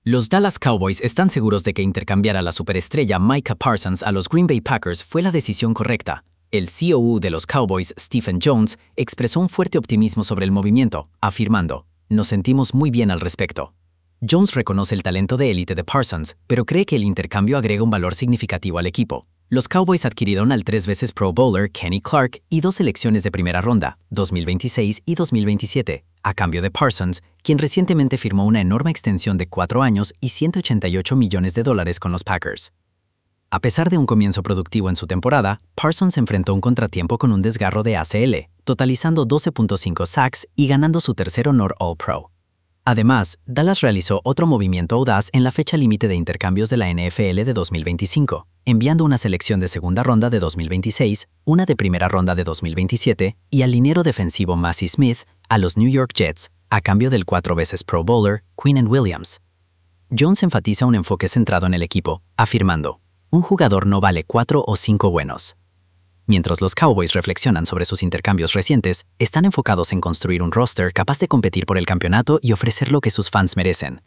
Los Dallas Cowboys están seguros de que intercambiar a la superestrella Micah Parsons a los Green Bay Packers fue la decisión correcta. El COO de los Cowboys, Stephen Jones, expresó un fuerte optimismo sobre el movimiento, afirmando: "Nos sentimos muy bien al respecto". Jones reconoce el talento de élite de Parsons, pero cree que el intercambio agrega un valor significativo al equipo. Los Cowboys adquirieron al 3 veces Pro Bowler Kenny Clark y 2 selecciones de primera ronda, 2026 y 2027, a cambio de Parsons, quien recientemente firmó una enorme extensión de 4 años y $188 millones con los Packers. A pesar de un comienzo productivo en su temporada, Parsons enfrentó un contratiempo con un desgarro de ACL, totalizando 12.5 sacks y ganando su tercer honor All-Pro. Además, Dallas realizó otro movimiento audaz en la fecha límite de intercambios de la NFL de 2025, enviando una selección de segunda ronda de 2026, una de primera ronda de 2027 y al liniero defensivo Massey Smith a los New York Jets, a cambio del 4 veces Pro Bowler Quinnen Williams. Jones enfatiza un enfoque centrado en el equipo, afirmando: "Un jugador no vale 4 o 5 buenos". Mientras los Cowboys reflexionan sobre sus intercambios recientes, están enfocados en construir un roster capaz de competir por el campeonato y ofrecer lo que sus fans merecen.